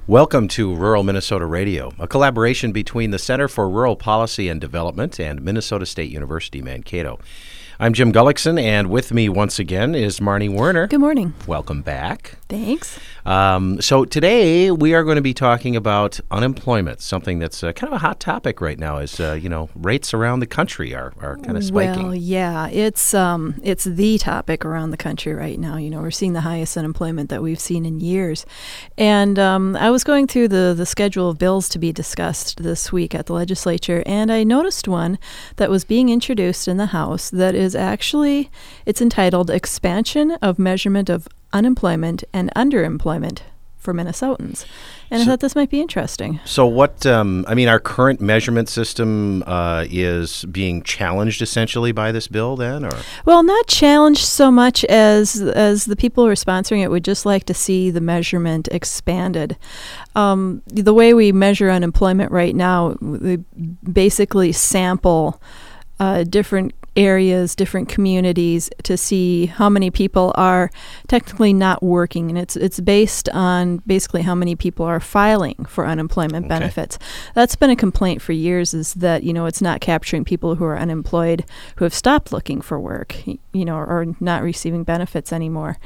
Welcome to Rural Minnesota Radio, a collaboration between the Center for Rural Policy and Development and Minnesota State University Mankato. I'm Jim Gullickson, and with me once again is Marnie Werner. Good morning. Welcome back. Thanks. So today we are going to be talking about unemployment, something that's kind of a hot topic right now. As rates around the country are kind of spiking. Well, yeah, it's the topic around the country right now. You know, we're seeing the highest unemployment that we've seen in years, and I was going through the schedule of bills to be discussed this week at the legislature, and I noticed one that was being introduced in the House that is actually, it's entitled "Expansion of Measurement of Unemployment and Underemployment for Minnesotans." And I thought this might be interesting. So what, our current measurement system is being challenged essentially by this bill then? Or? Well, not challenged so much as the people who are sponsoring it would just like to see the measurement expanded. The way we measure unemployment right now, we basically sample different areas, different communities to see how many people are technically not working, and it's based on basically how many people are filing for unemployment benefits. That's been a complaint for years, is that it's not capturing people who are unemployed who have stopped looking for work, or not receiving benefits anymore.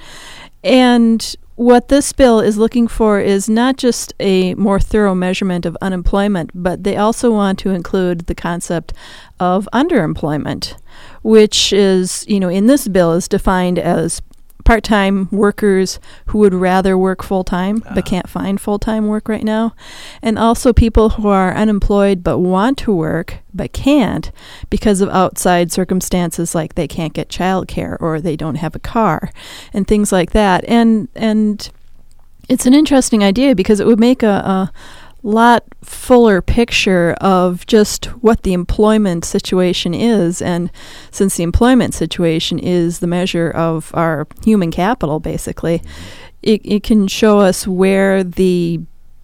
And what this bill is looking for is not just a more thorough measurement of unemployment, but they also want to include the concept of underemployment, which is, in this bill is defined as part-time workers who would rather work full-time but can't find full-time work right now, and also people who are unemployed but want to work but can't because of outside circumstances, like they can't get childcare or they don't have a car and things like that. And it's an interesting idea because it would make a lot fuller picture of just what the employment situation is. And since the employment situation is the measure of our human capital, basically, it can show us where the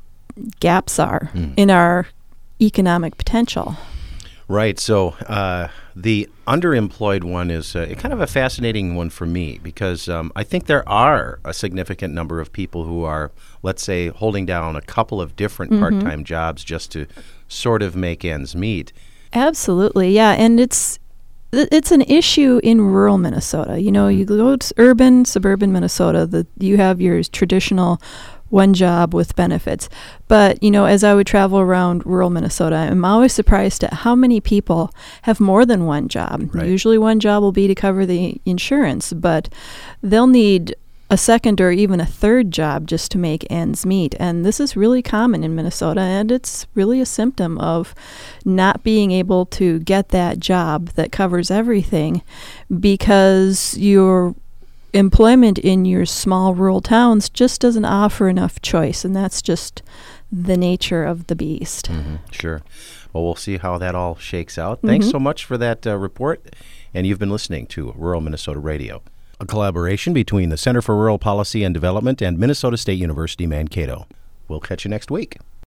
gaps are in our economic potential. Right. So the underemployed one is kind of a fascinating one for me because I think there are a significant number of people who are, let's say, holding down a couple of different part-time jobs just to sort of make ends meet. Absolutely. Yeah. And it's an issue in rural Minnesota. You go to urban, suburban Minnesota, you have your traditional one job with benefits. But, as I would travel around rural Minnesota, I'm always surprised at how many people have more than one job. Right. Usually one job will be to cover the insurance, but they'll need a second or even a third job just to make ends meet. And this is really common in Minnesota, and it's really a symptom of not being able to get that job that covers everything because your employment in your small rural towns just doesn't offer enough choice, and that's just the nature of the beast. Sure. Well, we'll see how that all shakes out. Thanks so much for that report, and you've been listening to Rural Minnesota Radio, a collaboration between the Center for Rural Policy and Development and Minnesota State University Mankato. We'll catch you next week.